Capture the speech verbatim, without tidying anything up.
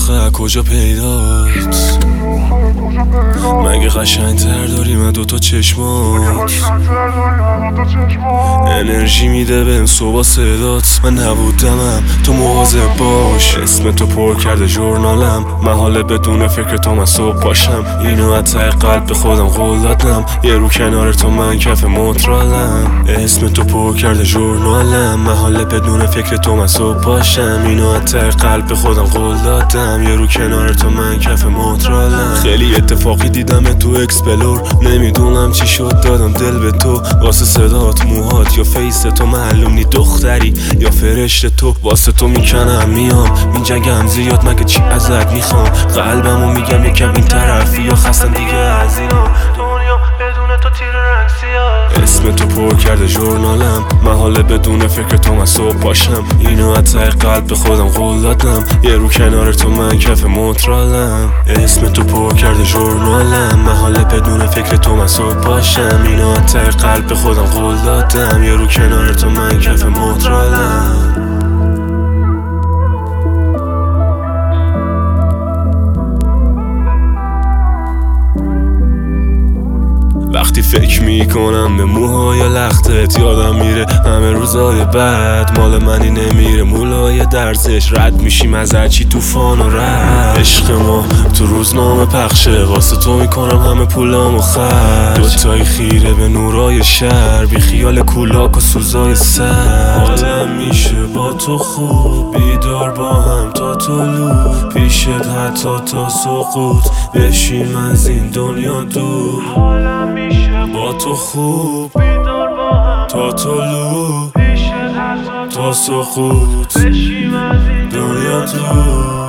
آخه کجا پیدات؟ مگه قشنگتر داری من دوتا چشمات؟ انرژی میده به این صبح صدات. من نبودمم تو مواظب باش، اسم تو پر کرده ژورنالم، محاله بدون فکر تو من صبح باشم. اینو از ته قلب به خودم قول دادم، یه رو کنار تو من کف مترالم. اسم تو پر کرده ژورنالم، محاله بدون فکر تو من صبح باشم. اینو از ته قلب به خودم قول دادم، یه رو کنار تو من کف مترالم. خیلی اتفاقی دیدم تو اکسپلور، نمیدونم چی شد دادم دل به تو. واسه صدات، موهات یا فیس تو معلوم نی دختری یا فرشته تو. واسه تو میکنم میام میجنگم زیاد، مگه چی ازت میخوام؟ قلبمو میگم یکم این طرفی یا خستم دیگه از اینا. دنیا بدون تو تیر رنگ سیاه. اسم تو پر کرده ژورنالم، محاله بدون فکر تو من صبح باشم. اینو از ته قلب به خودم قول دادم، یه رو کنار تو من کف مترالم. اسم تو پر کرده ژورنالم، محاله بدون فکر تو من صبح باشم. اینو از ته قلب به خودم قول دادم، یه رو کنار تو من کف مترالم. وقتی فکر میکنم به موهای لختت، یادم میره همه روزای بعد. مال منی نمیره مولای درزش، رد میشیم از هرچی توفان و رد. عشق ما تو روزنامه پخشه، واسه تو میکنم همه پولامو خرج. دوتایی خیره به نورای شهر، بی خیال کولاک و سوزای سر. حالم میشه با تو خوب، بیدار با هم تا طلوع، پیشت حتی تا سقوط، بشیم از این دنیا دور. حالم میشه با تو خوب، بیدار با هم تا طلوع، پیشت حتی تا سقوط، بشیم از این دنیا دور.